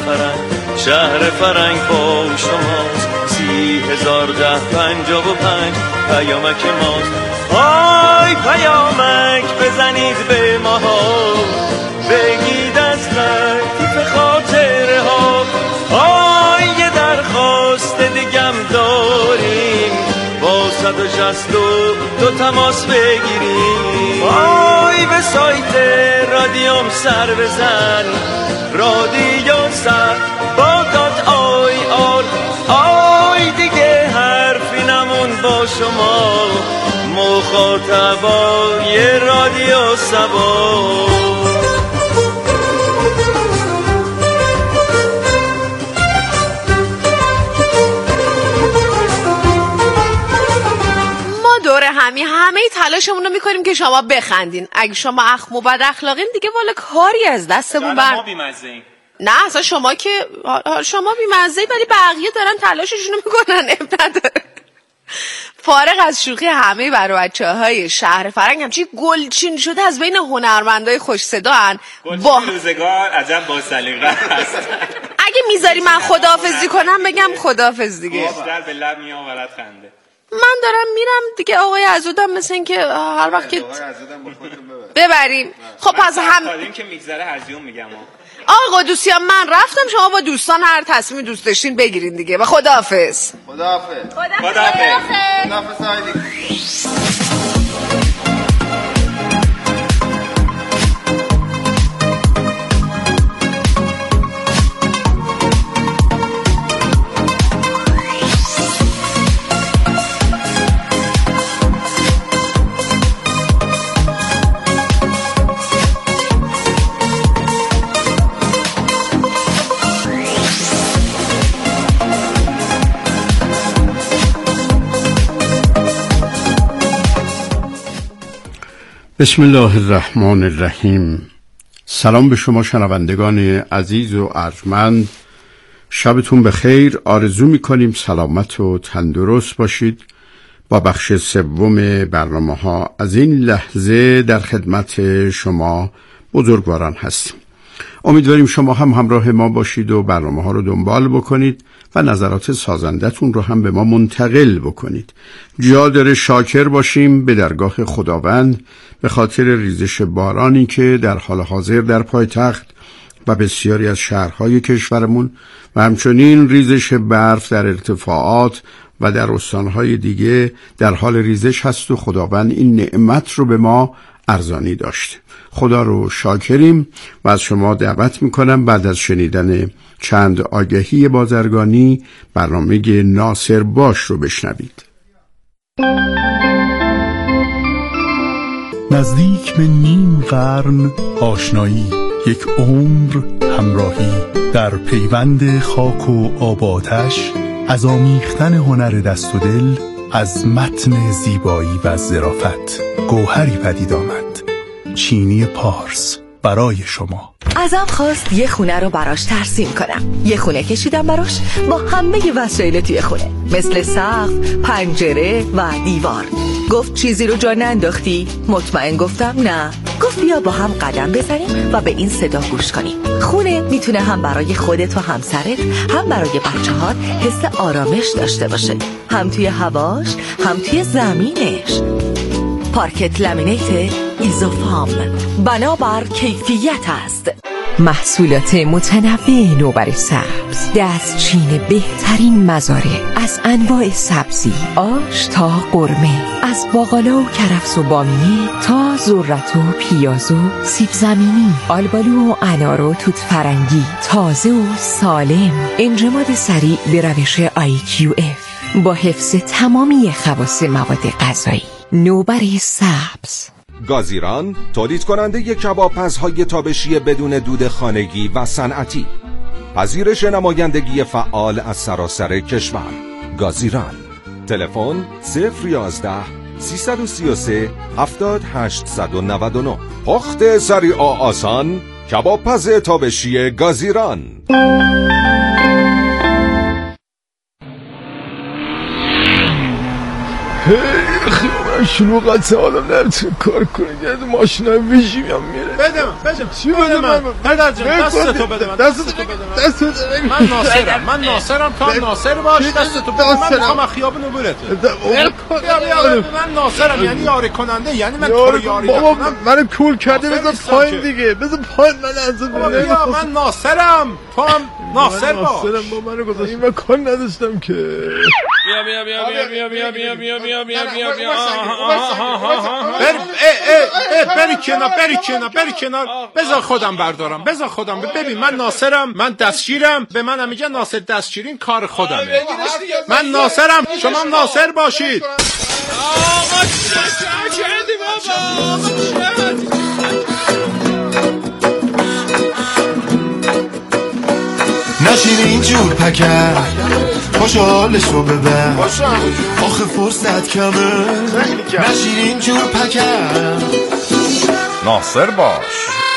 فرنگ، شهر فرنگ با شماست. 30,1055 پیامک ماست. آی پیامک بزنید به ماها، بگید از لطیف خاطره ها. آی یه درخواست دیگم داریم، با 162 تماس بگیریم. آی به سایت رادیوم سر بزن، رادیو سر با دات آی آر. آی دیگه حرفی نمون با شما، مخاطبای رادیو سبا. دوره همه تلاشمون رو میکنیم که شما بخندین. اگه شما اخم و بد اخلاقین دیگه والا کاری از دستمون ما بی‌مزه‌ایم. نه اصلا شما که شما بی‌مزه‌ای، ولی بقیه دارن تلاششون رو میکنن. اب نداره. فارغ از شوخی، همه برای بچه‌های شهر فرنگ همچین گلچین شده از بین هنرمندای خوش صدا ان. با روزگار عجب با سلیقه است. اگه میذاری من خداحافظی کنم بگم خداحافظ دیگه. بیشتر به لب میآورد خنده. من دارم میرم دیگه. آقای عزودم مثل این که هر وقت که ببریم. خب پس هم که میگذره هرزیون میگم. آقا دوستیان من رفتم، شما با دوستان هر تصمیم دوست داشتین بگیرین دیگه. و خداحافظ. خداحافظ. بسم الله الرحمن الرحیم. سلام به شما شنوندگان عزیز و ارجمند، شبتون بخیر. آرزو میکنیم سلامت و تندرست باشید. با بخش سوم برنامه ها از این لحظه در خدمت شما بزرگواران هستیم. امیدواریم شما هم همراه ما باشید و برنامه ها رو دنبال بکنید و نظرات سازندتون رو هم به ما منتقل بکنید. جا داره شاکر باشیم به درگاه خداوند به خاطر ریزش بارانی که در حال حاضر در پایتخت و بسیاری از شهرهای کشورمون و همچنین ریزش برف در ارتفاعات و در استانهای دیگه در حال ریزش هست و خداوند این نعمت رو به ما ارزانی داشته. خدا رو شاکریم و از شما دعوت میکنم بعد از شنیدن چند آگهی بازرگانی برنامه ناصر باش رو بشنوید. نزدیک به نیم قرن آشنایی، یک عمر همراهی، در پیوند خاک و آب و آتش، از آمیختن هنر دست و دل، از متن زیبایی و ظرافت گوهری پدید آمد. چینی پارس برای شما. ازم خواست یه خونه رو براش ترسیم کنم. یه خونه کشیدم براش با همه وسایل توی خونه، مثل سقف، پنجره و دیوار. گفت چیزی رو جا ننداختی؟ مطمئن گفتم نه. گفت بیا با هم قدم بزنیم و به این صدا گوش کنیم. خونه میتونه هم برای خودت و همسرت، هم برای بچه‌هات حس آرامش داشته باشه، هم توی هواش، هم توی زمینش. پارکت لامینیت ایزوفام، بنابر کیفیت است. محصولات متنوع نوبر سبز، دستچین بهترین مزارع، از انواع سبزی، آش تا قرمه، از باقالا و کرفس و بامیه تا ذرت و پیاز و سیب زمینی، آلبالو و انار و توت فرنگی، تازه و سالم. انجماد سریع به روش IQF با حفظ تمامی خواص مواد غذایی. نوبر سبز. گازیران تولید کننده کبابپزهای تابشی بدون دود خانگی و صنعتی، پذیرش نمایندگی فعال از سراسر کشور. گازیران. تلفن 011 333 7899. پخت سریع و آسان، کبابپز تابشی گازیران. شلوغت حالم نمیتونه کار کنه. یه ماشین های ویژی هم میره. بده من پدر جان دستتو بده من. من ناصرم تو هم ناصر باش. دستتو بده من میخوام خیابون عبورت. من ناصرم یعنی یاری کننده، یعنی من تو رو یاری کنم. منو کول کرده بذار پایین دیگه. بذار پایین من از من ناصرم تو هم ناصر باش. ناصرم با منو گذاشتی من کار نداشتم که. بری کنار بذار خودم بردارم. ببین من ناصرم، من دستگیرم، به منم میگن ناصر دستگیرین کار خودمه. من ناصرم شما هم ناصر باشید. نشین اینجور پکر خوشحالشو ببر آخه فرصت کمه. نشین اینجور پکر ناصر باش.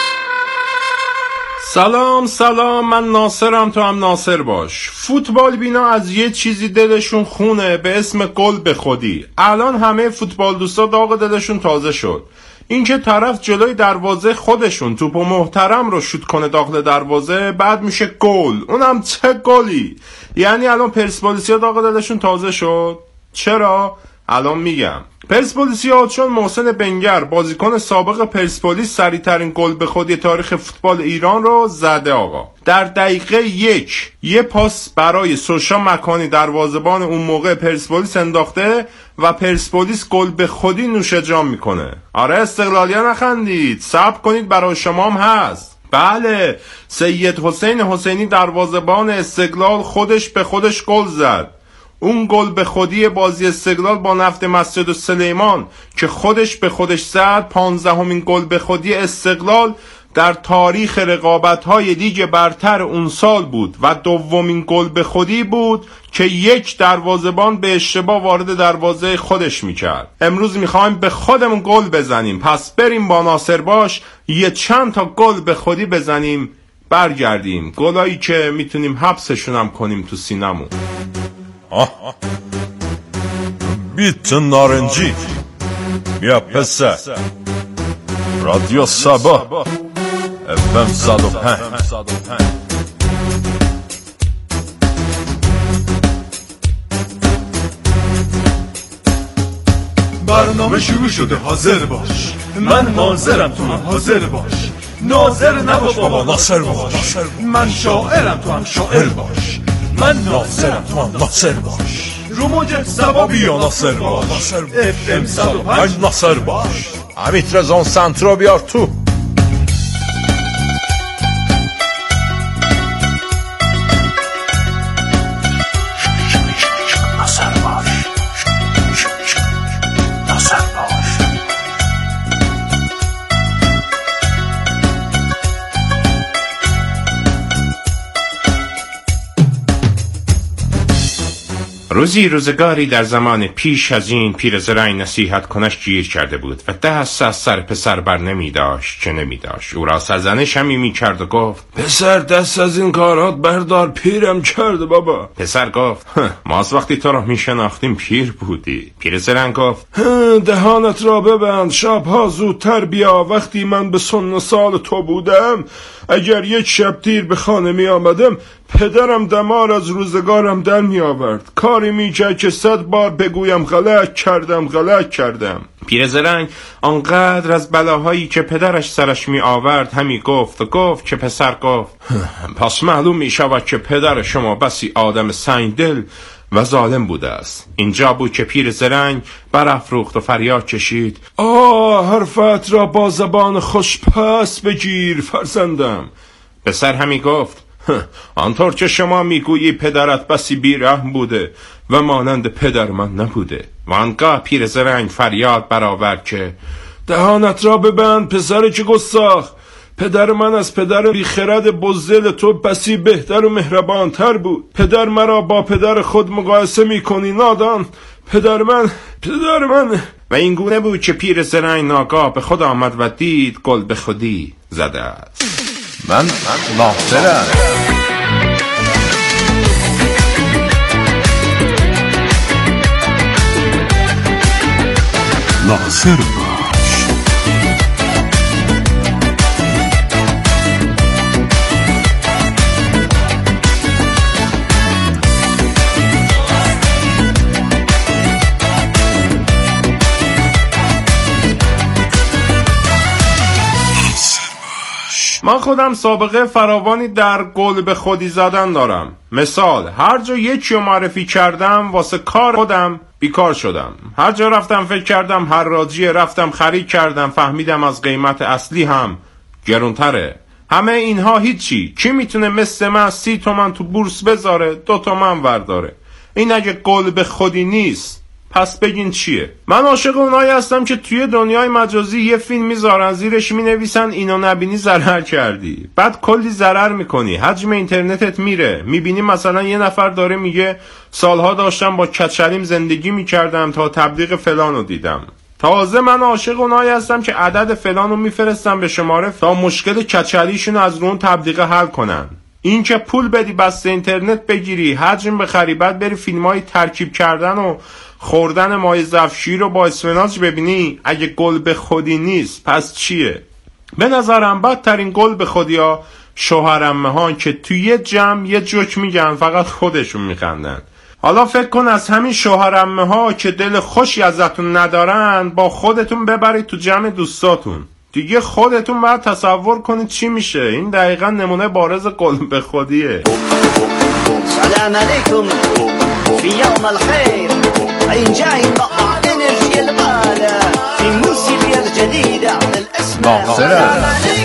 سلام من ناصرم تو هم ناصر باش. فوتبال بینا از یه چیزی دلشون خونه به اسم گل به خودی. الان همه فوتبال دوستا داغ دلشون تازه شد. اینکه طرف جلوی دروازه خودشون توپو محترم رو شوت کنه داخل دروازه بعد میشه گل. اونم چه گلی. یعنی الان پرسپولیسیا داغ دلشون تازه شد. چرا؟ الان میگم. پرسپولیسیا چون محسن بنگر بازیکن سابق پرسپولیس سریع‌ترین گل به خودی تاریخ فوتبال ایران رو زده آقا. در دقیقه 1 یه پاس برای سوشا مکانی دروازه‌بان اون موقع پرسپولیس انداخته و پرسپولیس گل به خودی نوش جام میکنه. آره استقلالیا نخندید، صبر کنید برای شما هم هست. بله سید حسین حسینی دروازه‌بان استقلال خودش به خودش گل زد. اون گل به خودی بازی استقلال با نفت مسجد سلیمان که خودش به خودش زد 15مین گل به خودی استقلال در تاریخ رقابت‌های لیگ برتر اون سال بود و دومین گل به خودی بود که یک دروازه‌بان به اشتباه وارد دروازه خودش میکرد. امروز میخوایم به خودمون گل بزنیم، پس بریم با ناصر باش یه چند تا گل به خودی بزنیم برگردیم. گلایی که میتونیم حبسشون هم کنیم تو سینمون. بیت نارنجی بیا پسر رادیو سبا FM 105. برنامه شروع شده حاضر باش. من حاضرم تو هم حاضر باش. ناظر نباش بابا ناصر باش. من شاعرم تو هم شاعر باش. من ناصرم تو هم ناصر باش. رو موج سبا بیا ناصر باش. FM 105 ناصر باش. امیت رزان سنترا بیار تو. روزگاری در زمان پیش از این پیرزرعی نصیحت کنش گیر کرده بود و دست از سر پسر بر نمی داشت که نمی داشت. او را سرزنش همی می کرد و گفت پسر دست از این کارات بردار، پیرم کرده بابا. پسر گفت ما از وقتی تو را می شناختیم پیر بودی. پیرزرع گفت دهانت را ببند، شبها زودتر بیا. وقتی من به سن سال تو بودم اگر یک شب تیر به خانه می آمدم پدرم دمار از روزگارم در می آورد. کاری می کرد که 100 بار بگویم غلط کردم. پیرزرنگ آنقدر از بلاهایی که پدرش سرش می آورد همی گفت که پسر گفت پس معلوم می شود که پدر شما بسی آدم سنگدل و ظالم بوده است. اینجا بود که پیرزرنگ برافروخت و فریاد کشید حرفت را با زبان خوش پس بگیر فرزندم. پسر همی گفت آنطور که شما میگویی پدرت بسی بیرحم بوده و مانند پدر من نبوده. و آنگاه پیرزرنگ فریاد برآورد که دهانت را ببند پسر که گستاخ. پدر من از پدر بیخرد بزدل تو بسی بهتر و مهربانتر بود. پدر مرا با پدر خود مقایسه میکنی نادان. پدر من و این گونه بود که پیرزرنگ ناگاه به خود آمد و دید گل به خودی زده است. من ناصرم. ناصر باش. من خودم سابقه فراوانی در گل به خودی زدن دارم. مثال هر جا یکی رو معرفی کردم واسه کار خودم بیکار شدم. هر جا رفتم فکر کردم حراجیه، رفتم خرید کردم فهمیدم از قیمت اصلی هم گرونتره. همه اینها هیچی. کی میتونه مثل من 30 تومن تو بورس بذاره 2 تومن ورداره؟ این اگه گل به خودی نیست پس بگین چیه؟ من عاشق اونایی هستم که توی دنیای مجازی یه فیلم میذارن زیرش مینویسن اینو نبینی ضرر کردی، بعد کلی ضرر میکنی، حجم اینترنتت میره، میبینی مثلا یه نفر داره میگه سالها داشتم با کچلیم زندگی میکردم تا تبلیغ فلانو دیدم. تازه من عاشق اونایی هستم که عدد فلانو میفرستم به شماره تا مشکل کچلیشون از اون تبلیغ حل کنن. این که پول بدی بسته اینترنت بگیری، حجم بخری، بعد بری فیلمای ترکیب کردن و خوردن مای زفشیر رو با اسفناج ببینی، اگه گل به خودی نیست پس چیه؟ به نظرم بدترین گل به خودی ها شوهرعمه ها که توی یه جمع یه جوک میگن فقط خودشون میخندن. حالا فکر کن از همین شوهرعمه ها که دل خوشی ازتون ندارن با خودتون ببرید تو جمع دوستاتون، دیگه خودتون باید تصور کنید چی میشه. این دقیقا نمونه بارز گل به خودیه. سلام علیکم فی یوم الخیر این جای مقطع انرژی الغاله فی موسیقی الجدیده الاسم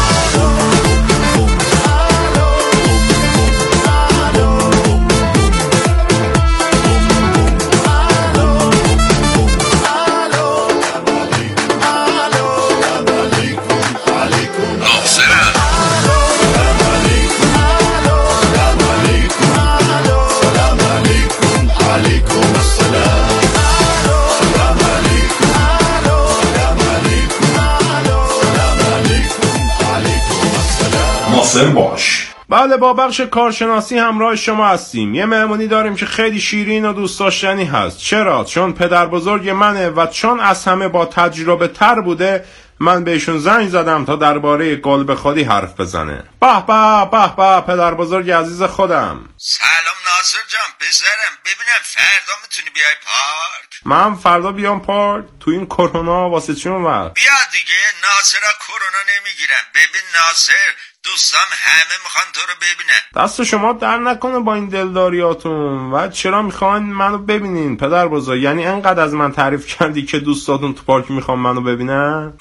ناصر باش. بله با بخش کارشناسی همراه شما هستیم. یه مهمونی داریم که خیلی شیرین و دوست داشتنی هست. چرا؟ چون پدر بزرگ منه و چون از همه با تجربه تر بوده من بهشون زنگ زدم تا درباره گل به خودی حرف بزنه. به به به به پدر بزرگ عزیز خودم. سلام ناصر جان پسرم، ببینم فردا میتونی بیای پارک؟ من فردا بیام پارک؟ تو این کرونا واسه چی اومد؟ بیا دیگه، ناصرا کرونا نمیگیرن. ببین ناصر، دوستام همه میخوان تو رو ببینن. دست شما در نکنه با این دلداریاتون. و چرا میخوان منو ببینین پدر بزرگ؟ یعنی انقدر از من تعریف کردی که دوستاتون تو پارک میخوان منو ببینن؟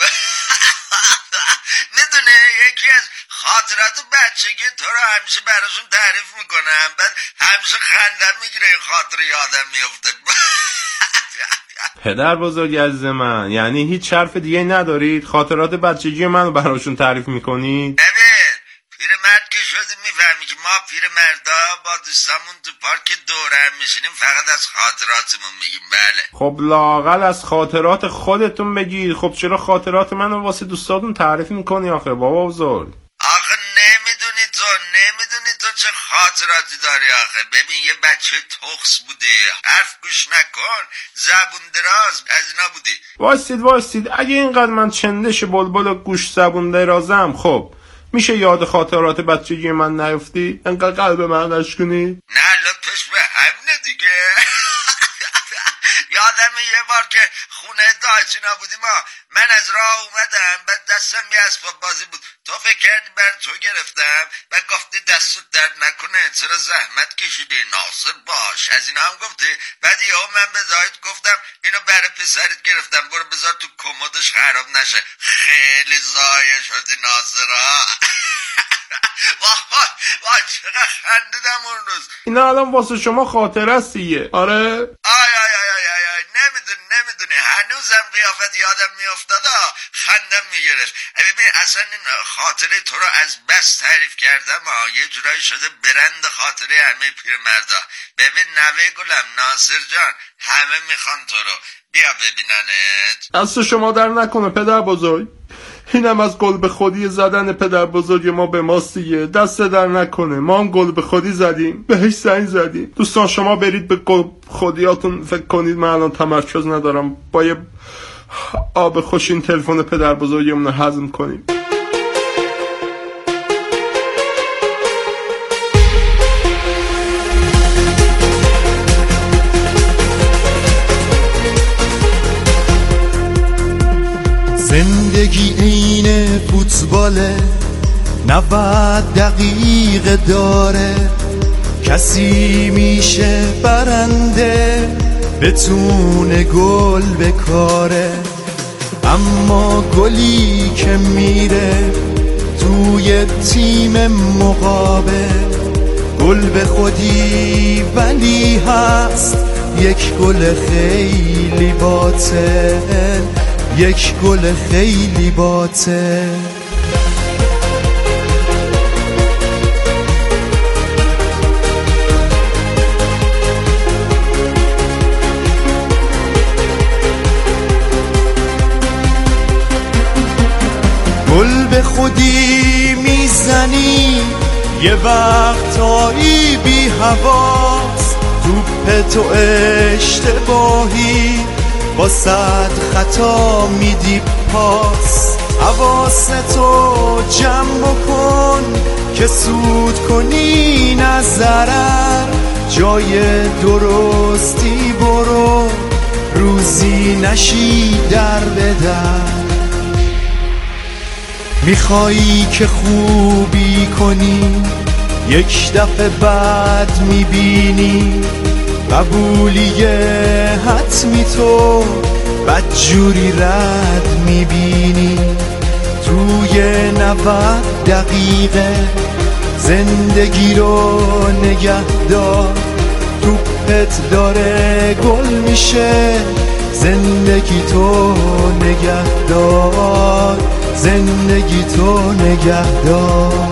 میدونه یکی از خاطرات بچگی تو رو همیشه براشون تعریف میکنم، بعد همیشه خندم میگیره این خاطره یادم میفته. پدر بزرگ عزیز من، یعنی هیچ حرف دیگه ندارید؟ خاطرات بچگی منو براشون تعریف میکنید؟ ببین پیرمرد که شدی میفهمی که ما پیرمردا با دوستامون تو پارک دوره هم میشینیم فقط از خاطراتمون میگیم. بله خب لااقل از خاطرات خودتون بگید. خب چرا خاطرات منو واسه دوستاتون تعریف میکنی آخه بابا بزرگ؟ آخه نمیدونی تو چه خاطراتی داری آخه. ببین یه بچه تخس بودی، حرف گوش نکن، زبون دراز از اینا بودی. وایستید اگه اینقدر من چندش بلبل و گوش زبون درازم، خب میشه یاد خاطرات بچگی من نیفتی؟ انقدر قلب من نشکنی؟ نه لطفش به همینه دیگه. یادم یه بار که خونه دایچینا بودیم من از راه اومدم، بعد دستم یه اسباب بازی بود، تو فکر کردی بر تو گرفتم و گفتی دستت درد نکنه چرا زحمت کشیدی ناصر باش از اینا هم گفتی. بعد یهو من به زاید گفتم اینو برای پسرت گرفتم برو بذار تو کمدش خراب نشه. خیلی زایه شدی ناصرا. وای چقدر خندیدم اون روز. اینا الان واسه شما خاطره است دیگه. آره نمیدونی هنوزم قیافت یادم میافتاد خندم میگرفت. ببین اصلا این خاطره تو رو از بس تعریف کردم یه جورایی شده برند خاطره همه پیرمردا. ببین نوه گلم ناصر جان همه میخوان تو رو، بیا ببیننت. دست شما در نکنه پدر بزرگ. اینم از گل به خودی زدن پدر بزرگ ما به ماست دیگه. دست در نکنه، ما هم گل به خودی زدیم، بهش زنگ زدیم. دوستان شما برید به گل خودیاتون فکر کنید. من الان تمرکز ندارم، با یه آب خوش این تلفن پدر بزرگمون رو هضم کنیم. زندگی عین فوتباله، 90 دقیقه داره، کسی میشه برنده بتونه گل بکاره، اما گلی که میره توی تیم مقابل گل به خودی ولی هست یک گل خیلی باطل، یک گل خیلی باطل. گل به خودی میزنی یه وقتایی بی حواس، توپ تو اشتباهی با 100 خطا میدی پاس، حواستو جمع بکن که سود کنی نه ضرر، جای درستی برو روزی نشی در بدر. میخوایی که خوبی کنی یک دفعه بعد میبینی قبولیه حتمی تو بدجوری رد میبینی، توی 90 دقیقه زندگی رو نگه دار، توپت داره گل میشه، زندگی تو نگه دار، زندگی تو نگه دار.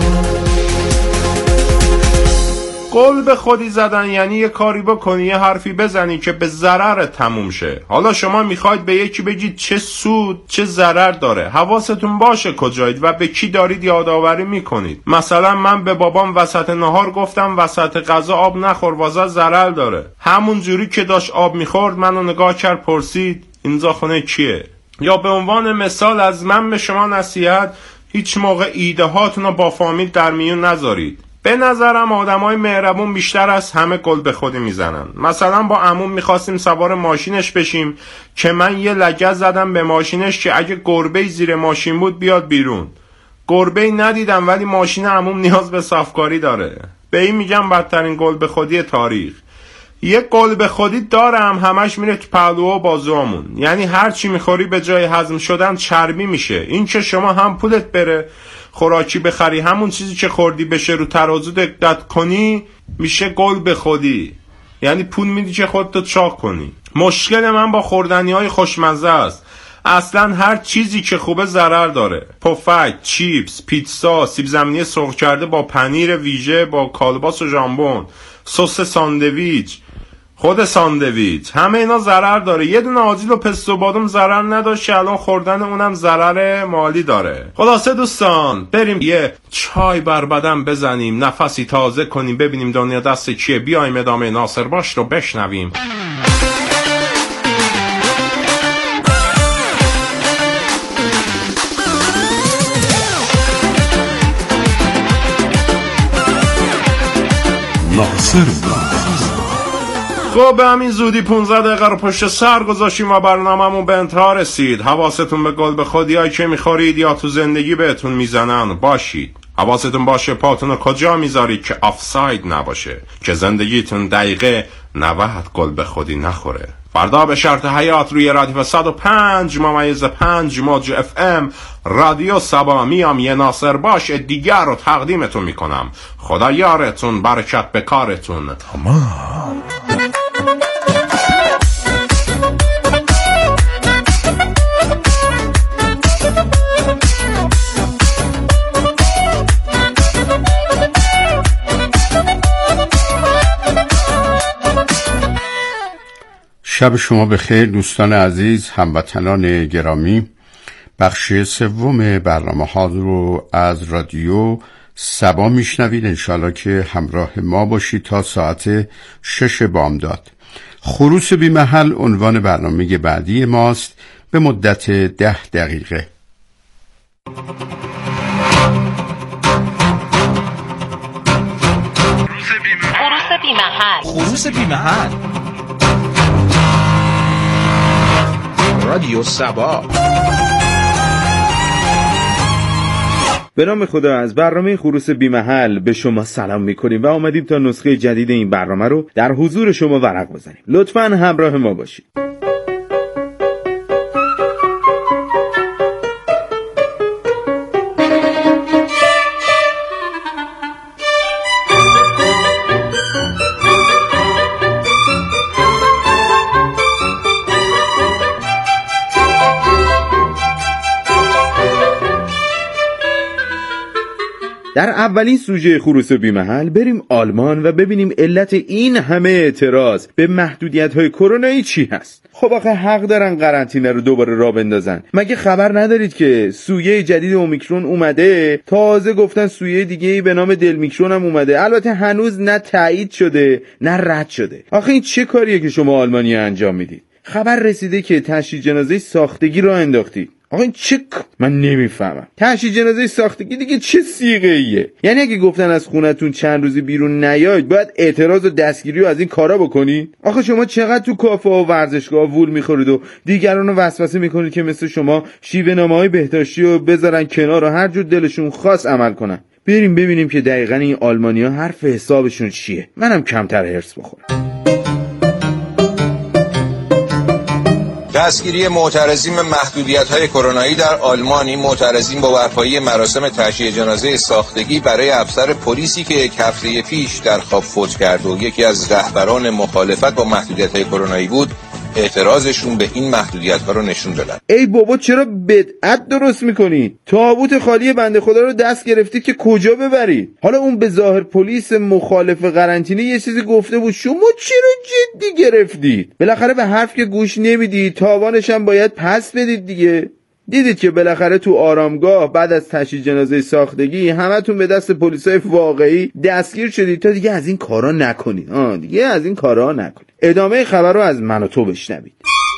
قول به خودی زدن یعنی یه کاری بکنی، یه حرفی بزنی که به ضرر تموم شه. حالا شما میخواید به یکی بگید چه سود چه ضرر داره، حواستون باشه کجایید و به کی دارید یادآوری میکنید. مثلا من به بابام وسط نهار گفتم وسط غذا آب نخور واسه ضرر داره، همون جوری که داشت آب میخورد منو نگاه کرد پرسید اینجا خونه کیه. یا به عنوان مثال از من به شما نصیحت، هیچ موقع ایده هاتون رو با فامیل در میون نذارید. به نظرم آدمای مهربون بیشتر از همه گل به خودی میزنن. مثلا با عموم میخواستیم سوار ماشینش بشیم که من یه لگد زدم به ماشینش که اگه گربه‌ای زیر ماشین بود بیاد بیرون. گربه‌ای ندیدم ولی ماشین عموم نیاز به صافکاری داره. به این میگم بدترین گل به خودی تاریخ. یه گل به خودی دارم همش میره تو پهلو و بازوامون، یعنی هر چی میخوری به جای هضم شدن چربی میشه. این که شما هم پولت بره خوراکی بخری همون چیزی که خوردی بشه رو ترازو دقت کنی میشه گل به خودی، یعنی پول میدی که خودتو چاق کنی. مشکل من با خوردنی های خوشمزه است. اصلا هر چیزی که خوبه ضرر داره. پفک، چیپس، پیتزا، سیب زمینی سرخ کرده با پنیر ویژه با کالباس و ژامبون، سس ساندویچ، خود ساندویچ، همه اینا ضرر داره. یه دونه آجیل و پستو بادم ضرر نداشت که الان خوردن اونم ضرر مالی داره. خلاصه دوستان بریم یه چای بر بدن بزنیم، نفسی تازه کنیم، ببینیم دنیا دست کیه. بیایم ادامه ناصر باش رو بشنویم. ناصر خب به همین زودی 15 دقیقه رو پشت سر گذاشتیم و برنامه‌مون به انتها رسید. حواستون به گل به خودیایی که میخورید یا تو زندگی بهتون میزنن باشید. حواستون باشه پاتون رو کجا میذارید که آفساید نباشه، که زندگیتون دقیقه 90 گل به خودی نخوره. فردا به شرط حیات روی رادیو 105.5 موج FM رادیو سبا میام یه ناصر باش دیگر رو تقدیمتون میکنم. خدا یارتون، برکت به کارتون. تمام. شب شما بخیر دوستان عزیز، هموطنان گرامی. بخش سوم برنامه‌ها رو از رادیو سبا میشنوید. انشالله که همراه ما باشید تا ساعت 6 بامداد. خروس بی محل عنوان برنامه بعدی ماست. به مدت 10 دقیقه. خروس بی‌محل. رادیو سبا. به نام خدا، از برنامه خروس بی‌محل به شما سلام می‌کنیم و آمدیم تا نسخه جدید این برنامه رو در حضور شما ورق بزنیم. لطفاً همراه ما باشید. در اولین سوژه خروس بی‌محل بریم آلمان و ببینیم علت این همه اعتراض به محدودیت‌های کرونایی چی هست. خب آخه حق دارن قرنطینه رو دوباره راه بندازن. مگه خبر ندارید که سویه جدید اومیکرون اومده؟ تازه گفتن سویه دیگه‌ای به نام دلمیکرون هم اومده. البته هنوز نه تایید شده نه رد شده. آخه این چه کاریه که شما آلمانی‌ها انجام میدید؟ خبر رسیده که تشییع جنازه ساختگی راه انداختید. آقا این من نمیفهمم. تشییع جنازه ساختگی دیگه چه صیغه ایه؟ یعنی اگه گفتن از خونتون چند روزی بیرون نیاید باید اعتراض و دستگیری رو از این کارا بکنی؟ آخه شما چقدر تو کافه و ورزشگاه وول میخورید و دیگران رو وسوسه میکنید که مثل شما شیوه نامه‌های بهداشتی رو بذارن کنار و هر جور دلشون خواست عمل کنن. بریم ببینیم که دقیقاً این آلمانی‌ها حرف حسابشون چیه. منم کمتر هرس بخورم. دستگیری معترضین به محدودیت‌های کرونایی در آلمان. این معترضین با برپایی مراسم تشییع جنازه ساختگی برای افسر پلیسی که یک هفته پیش در خواب فوت کرد و یکی از رهبران مخالفت با محدودیت‌های کرونایی بود، اعتراضشون به این محدودیت‌ها رو نشون دادن. ای بابا چرا بدعت درست میکنید؟ تابوت خالی بنده خدا رو دست گرفتید که کجا ببرید؟ حالا اون به ظاهر پلیس مخالف قرنطینه یه چیزی گفته بود، شما چرا جدی گرفتید؟ بالاخره به حرف که گوش نمیدید تاوانش هم باید پس بدید دیگه. دیدید که بالاخره تو آرامگاه بعد از تشییع جنازه ساختگی همتون به دست پلیسای واقعی دستگیر شدید تا دیگه از این کارا نکنید. دیگه از این کارا نکنید. ادامه خبر رو از من و تو بشنوید.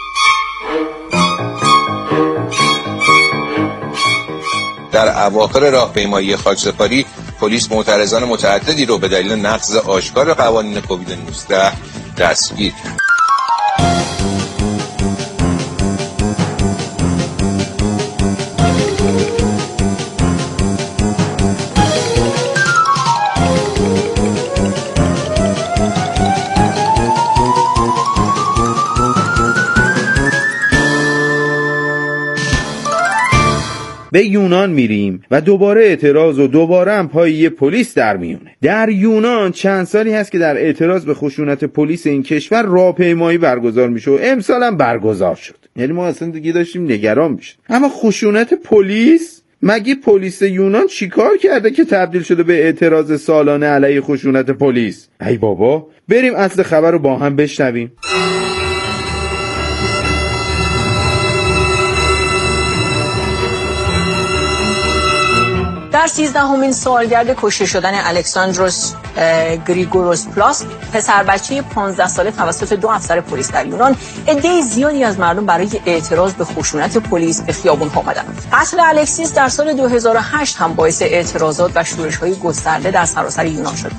در اواخر راهپیمایی خاکسپاری پلیس معترضان متعددی رو به دلیل نقض آشکار قوانین کووید 19 دستگیر کرد. به یونان میریم و دوباره اعتراض و دوباره هم پای یه پلیس در میونه. در یونان چند سالی هست که در اعتراض به خشونت پلیس این کشور راهپیمایی برگزار میشه و امسال هم برگزار شد. یعنی ما اصلا دیگه داشتیم نگران میشد. اما خشونت پلیس؟ مگه پلیس یونان چیکار کرده که تبدیل شده به اعتراض سالانه علیه خشونت پلیس؟ ای بابا، بریم اصل خبر رو با هم بشنویم. در 13مین سالگرد کشته شدن الکساندروس گریگوروس پلاس، پسر بچه 15 ساله توسط 2 افسر پلیس در یونان، عده زیادی از مردم برای اعتراض به خشونت پلیس به خیابون آمدند. قتل الکسیس در سال 2008 هم باعث اعتراضات و شورش‌های گسترده در سراسر یونان شد.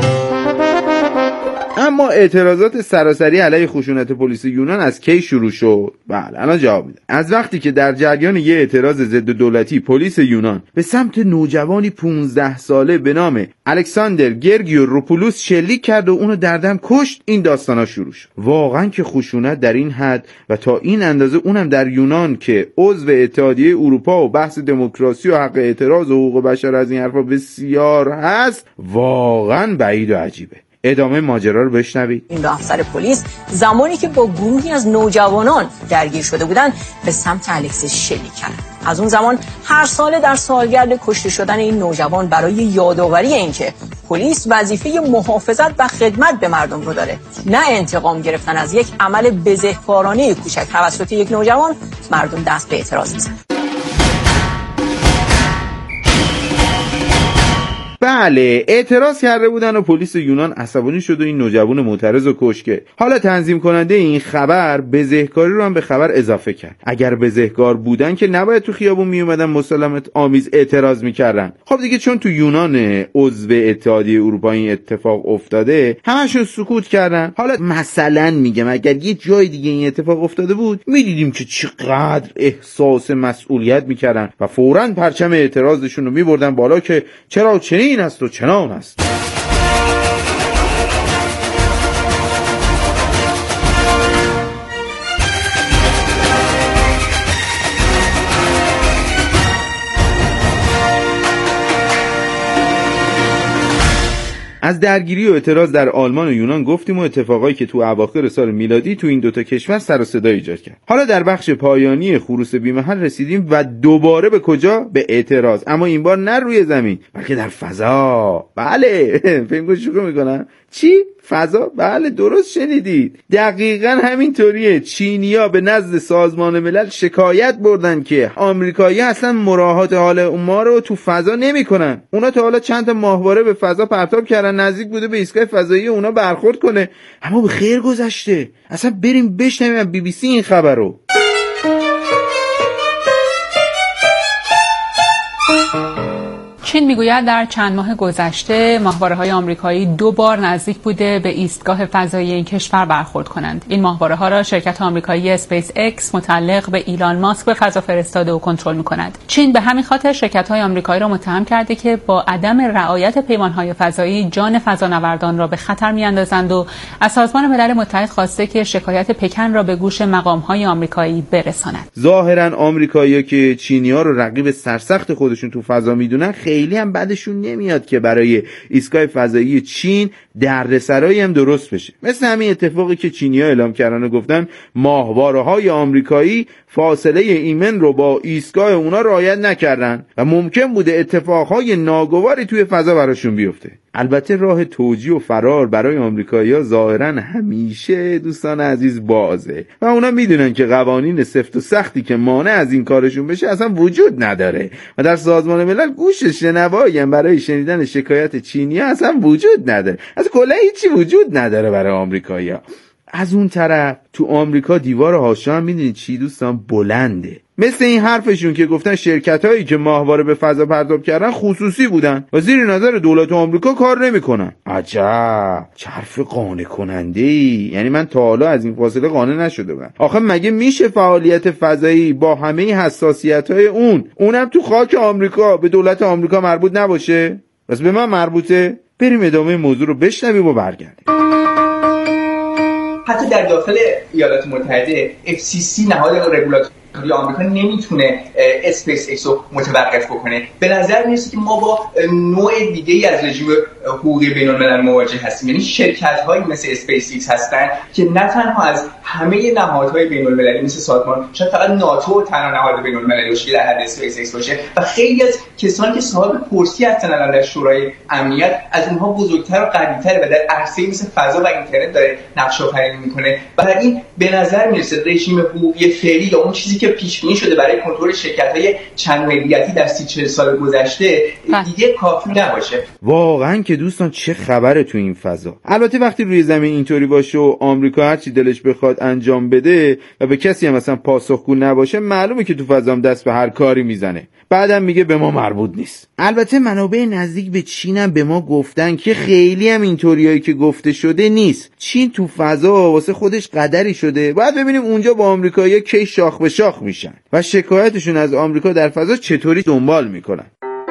اما اعتراضات سراسری علیه خشونت پلیس یونان از کی شروع شد؟ بله الان جواب میده. از وقتی که در جریان یه اعتراض ضد دولتی پلیس یونان به سمت نوجوانی 15 ساله به نام الکساندر گرگیوروپولوس شلیک کرد و اونو در دم کشت، این داستانا شروع شد. واقعا که خشونت در این حد و تا این اندازه، اونم در یونان که عضو اتحادیه اروپا و بحث دموکراسی و حق اعتراض و حقوق بشر از این حرفا بسیار هست، واقعا بعید و عجیبه. ادامه ماجرا رو بشنوید. این 2 افسر پلیس زمانی که با گروهی از نوجوانان درگیر شده بودند به سمت الکسیس شلیک کردند. از اون زمان هر سال در سالگرد کشته شدن این نوجوان برای یادآوری اینکه پلیس وظیفه محافظت و خدمت به مردم رو داره، نه انتقام گرفتن از یک عمل بزهکارانه کوچک توسط یک نوجوان، مردم دست به اعتراض میزنن. بله، اعتراض کرده بودن و پلیس یونان عصبانی شد و این نوجوان معترض رو کشته. حالا تنظیم کننده این خبر بزهکاری رو هم به خبر اضافه کرد. اگر بزهکار بودن که نباید تو خیابون می اومدن مسالمت آمیز اعتراض میکردن. خب دیگه چون تو یونان عضو اتحادیه اروپا این اتفاق افتاده، همشون سکوت کردن. حالا مثلا میگم اگر یه جای دیگه این اتفاق افتاده بود، میدیدیم که چقدر احساس مسئولیت میکردن و فوراً پرچم اعتراضشون رو میبردن بالا که چرا چنین است و چنان است. از درگیری و اعتراض در آلمان و یونان گفتیم و اتفاقایی که تو اواخر سال میلادی تو این دوتا کشور سر و صدا ایجاد کرد. حالا در بخش پایانی خروس بی‌محل رسیدیم و دوباره به کجا؟ به اعتراض، اما این بار نه روی زمین بلکه در فضا. بله، فکر شوخی میکنم. چی؟ فضا؟ بله درست شنیدید، دقیقاً همینطوریه. چینی‌ها به نزد سازمان ملل شکایت بردن که آمریکایی‌ها اصلا مراعات حال ما رو تو فضا نمی‌کنن. اونا تا حالا چند تا ماهواره به فضا پرتاب کردن، نزدیک بوده به ایستگاه فضایی اونا برخورد کنه، اما به خیر گذشته. اصلا بریم بشنویم از BBC این خبر رو. چین میگوید در چند ماه گذشته ماهواره‌های آمریکایی 2 بار نزدیک بوده به ایستگاه فضایی این کشور برخورد کنند. این ماهواره‌ها را شرکت آمریکایی اسپیس اکس متعلق به ایلان ماسک به فضا فرستاده و کنترل می‌کند. چین به همین خاطر شرکت‌های آمریکایی را متهم کرده که با عدم رعایت پیمان‌های فضایی جان فضانوردان را به خطر می‌اندازند و از سازمان ملل متحد خواسته که شکایت پکن را به گوش مقام‌های آمریکایی برساند. ظاهراً آمریکایی‌ها که چینی‌ها رو رقیب سرسخت خودشون تو فضا می‌دونن، خیلی هم بعدشون نمیاد که برای ایستگاه فضایی چین دردسرایی هم درست بشه. مثل همین اتفاقی که چینی‌ها اعلام کردن و گفتن ماهواره‌های آمریکایی فاصله ایمن رو با ایستگاه اونا رعایت نکردن و ممکن بوده اتفاقهای ناگواری توی فضا براشون بیفته. البته راه توجیه و فرار برای آمریکایی‌ها ظاهراً همیشه دوستان عزیز بازه و اونا میدونن که قوانین سفت و سختی که مانع از این کارشون بشه اصلا وجود نداره و در سازمان ملل گوش شنوایی هم برای شنیدن شکایت چینی‌ها اصلا وجود نداره. از کلا هیچی وجود نداره برای آمریکایی‌ها. از اون طرف تو آمریکا دیوار حاشیه هم میدونید چی دوستان؟ بلنده. مثل این حرفشون که گفتن شرکت‌هایی که ماهواره به فضا پرتاب کردن خصوصی بودن و زیر نظر دولت آمریکا کار نمی‌کنن. عجب، چه حرف قانع کننده‌ای. یعنی من تا حالا از این فاصله قانع نشده بودم. آخه مگه میشه فعالیت فضایی با همه حساسیت‌های اونم تو خاک آمریکا به دولت آمریکا مربوط نباشه؟ بس به من مربوطه؟ بریم ادامه موضوع رو بشنویم و برگردیم. حتی در داخل ایالات متحده FCC نهاد رگولاتوری آمریکا نمیتونه اسپیس ایکس رو متوقف بکنه. به نظر میرسه که ما با نوع دیگه‌ای از رژیم حقوقی بین‌الملل مواجه هستیم. یعنی شرکت‌هایی مثل اسپیس ایکس هستن که نه تنها از همه نهادهای بین‌المللی مثل سازمان، شاید فقط ناتو تنها نهاد بین‌المللی باشه در حد اسپیس ایکس باشه و خیلی از کسانی که صاحب کرسی هستن الان در شورای امنیت از اونها بزرگتر و قوی‌تر و در عرصه‌ای مثل فضا و اینترنت داره نقش آفرینی میکنه. بنابراین به نظر میرسه رژیم حقوقی فعلی یا اون چیزی که پیش بینی شده برای کنترل شرکت‌های چند ملیتی در 30-40 سال گذشته دیگه کافی نباشه. واقعا که دوستان چه خبره تو این فضا. البته وقتی روی زمین اینطوری باشه و آمریکا هر چی دلش بخواد انجام بده و به کسی هم مثلا پاسخگو نباشه، معلومه که تو فضا هم دست به هر کاری میزنه. بعدم میگه به ما مربوط نیست. البته منابع نزدیک به چین هم به ما گفتن که خیلی هم اینطوریایی که گفته شده نیست. چین تو فضا واسه خودش قدری شده. باید ببینیم اونجا با آمریکایی‌ها کی شاخ به شاخ میشن و شکایتشون از آمریکا در فضا چطوری دنبال میکنن.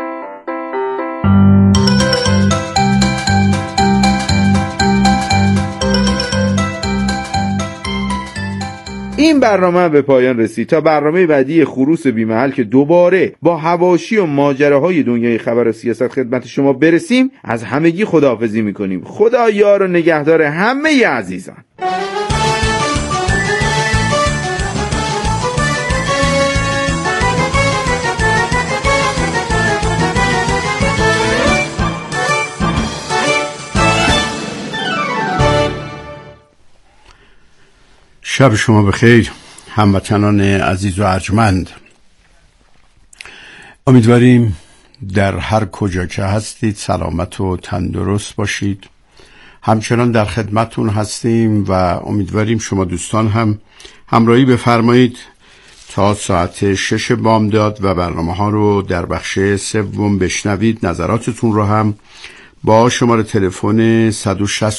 این برنامه به پایان رسید. تا برنامه بعدی خروس بی‌محل که دوباره با حواشی و ماجراهای دنیای خبر و سیاست خدمت شما برسیم، از همگی خداحافظی میکنیم. خدا یار و نگهدار همه عزیزان. شب شما بخیر هموطنان عزیز و ارجمند. امیدواریم در هر کجا که هستید سلامت و تندرست باشید. همچنان در خدمتون هستیم و امیدواریم شما دوستان هم همراهی بفرمایید تا ساعت 6 بامداد و برنامه ها رو در بخش سوم بشنوید. نظراتتون رو هم با شماره تلفن 160